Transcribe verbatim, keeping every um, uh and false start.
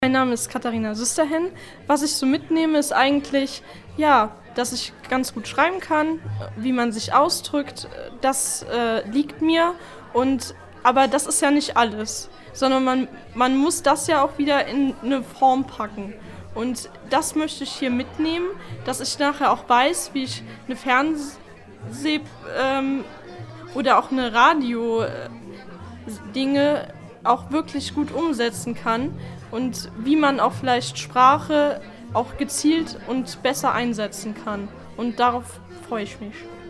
Mein Name ist Katharina Süsterhen. Was ich so mitnehme, ist eigentlich, ja, dass ich ganz gut schreiben kann, wie man sich ausdrückt, das äh, liegt mir. Und, aber das ist ja nicht alles, sondern man, man muss das ja auch wieder in eine Form packen. Und das möchte ich hier mitnehmen, dass ich nachher auch weiß, wie ich eine Fernseh- ähm, oder auch eine Radio-Dinge auch wirklich gut umsetzen kann und wie man auch vielleicht Sprache auch gezielt und besser einsetzen kann. Und darauf freue ich mich.